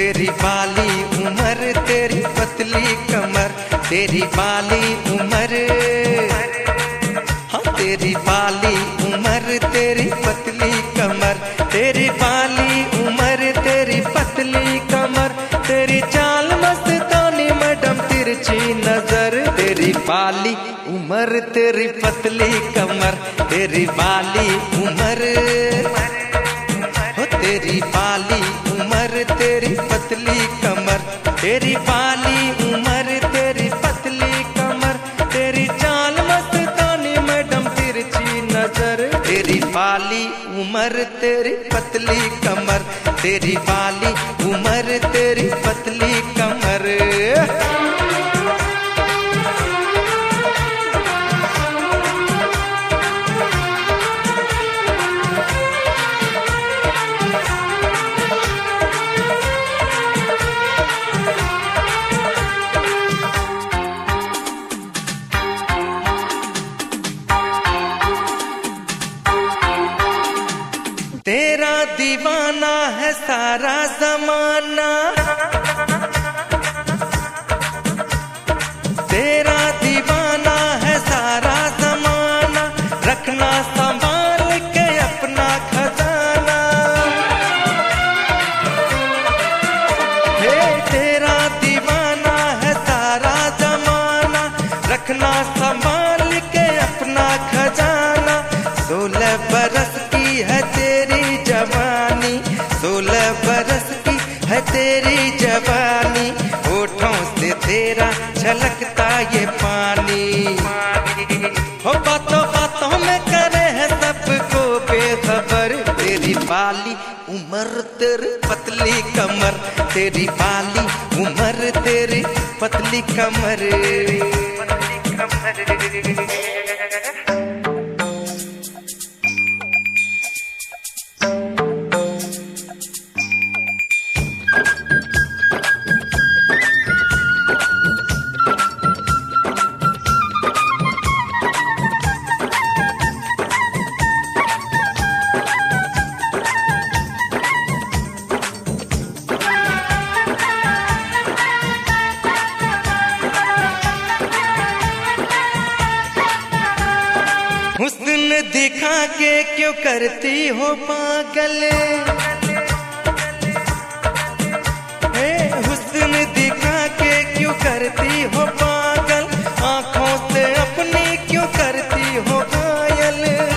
तेरी बाली उम्र तेरी पतली कमर, तेरी बाली उम्र, हाँ तेरी बाली उम्र तेरी पतली कमर, तेरी बाली उम्र तेरी पतली कमर, तेरी चाल मस्तानी मैडम तिरछी नजर, तेरी बाली उम्र तेरी पतली कमर, तेरी बाली उम्र, हो तेरी बाली उम्र तेरी पतली कमर, तेरी बाली उम्र तेरी पतली कमर, तेरी चाल मस्तानी मैडम तिरछी नजर, तेरी बाली उम्र तेरी पतली कमर, तेरी बाली उम्र तेरी पतली कमर। तेरा दीवाना है सारा जमाना, तेरा दीवाना है सारा जमाना, रखना संभाल के अपना खजाना, हे तेरा दीवाना है सारा जमाना, रखना संभाल के अपना खजाना, 16 बरस की है तेरी जवानी, 16 बरस की है तेरी जवानी, होठों से तेरा झलकता ये पानी, हो बातों बातों में करे है सबको बेखबर, तेरी बाली उम्र तेरी पतली कमर, तेरी बाली उम्र तेरी पतली कमर। हुस्न दिखा के क्यों करती हो पागल, हे हुस्न दिखा के क्यों करती हो पागल, आंखों से अपनी क्यों करती हो घायल,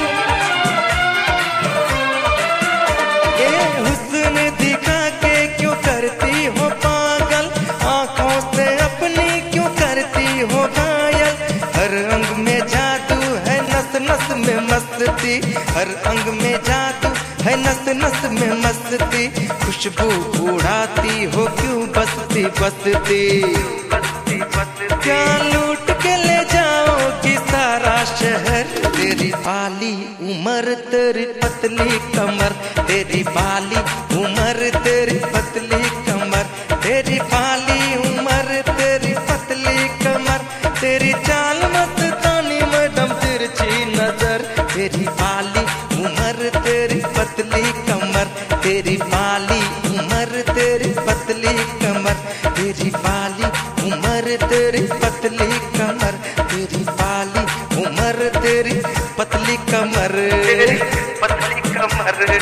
ये हुस्न दिखा के क्यों करती हो पागल, आंखों से अपनी क्यों करती हो घायल, हर अंग में जादू है नस नस में मस्ती, हर अंग में जादू है नस नस में मस्ती, खुशबू उड़ाती हो क्यों बसती बसती, क्या लूट के ले जाओगी सारा शहर, तेरी बाली उम्र तेरी पतली कमर, तेरी बाली उम्र तेरी पतली कमर, तेरी बाली उम्र तेरी पतली कमर, तेरी चाल मस्तानी मैडम तिरछी नजर, तेरी बाली उम्र तेरी पतली कमर, तेरी बाली उम्र तेरी पतली कमर, तेरी बाली उम्र तेरी पतली कमर, तेरी बाली उम्र तेरी पतली कमर, पतली कमर।